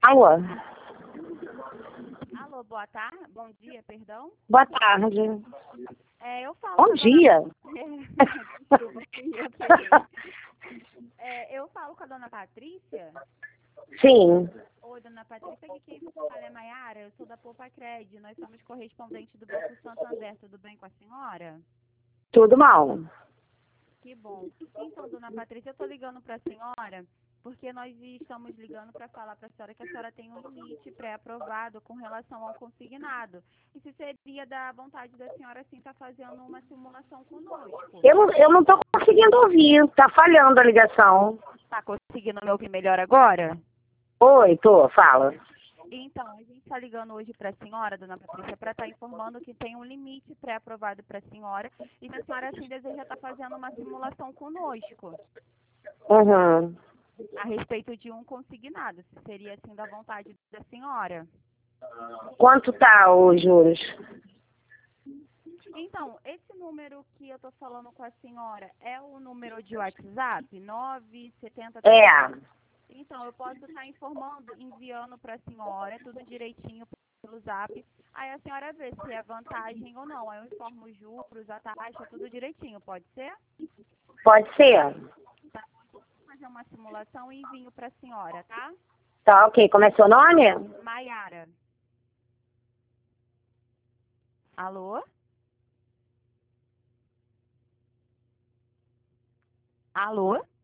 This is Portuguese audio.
Alô? Alô, boa tarde. Bom dia, perdão. Boa tarde. Eu falo Bom com a dia. Desculpa, fui eu que errei. Eu falo com a dona Patrícia. Sim. Oi, dona Patrícia, aqui quem fala é Maiara, eu sou da Poupa Cred, nós somos correspondentes do Banco Santander, tudo bem com a senhora? Tudo mal. Que bom. Então, dona Patrícia, eu estou ligando para a senhora porque nós estamos ligando para falar para a senhora que a senhora tem um limite pré-aprovado com relação ao consignado. E se seria da vontade da senhora, assim, estar fazendo uma simulação conosco. Eu não tô conseguindo ouvir. Tá falhando a ligação. Está conseguindo me ouvir melhor agora? Oi, tô. Fala. Então, a gente está ligando hoje para a senhora, dona Patrícia, para estar informando que tem um limite pré-aprovado para a senhora e se a senhora, assim, deseja estar fazendo uma simulação conosco Uhum. a respeito de um consignado, se seria, assim, da vontade da senhora. Quanto tá os juros? Então, esse número que eu estou falando com a senhora é o número de WhatsApp? 970... É. Então, eu posso estar informando, enviando para a senhora, tudo direitinho pelo Zap. Aí a senhora vê se é vantagem ou não. Aí eu informo os juros, a taxa, tudo direitinho. Pode ser? Pode ser? Tá. Vou fazer uma simulação e envio para a senhora, tá? Tá, ok. Como é seu nome? Maiara. Alô? Alô?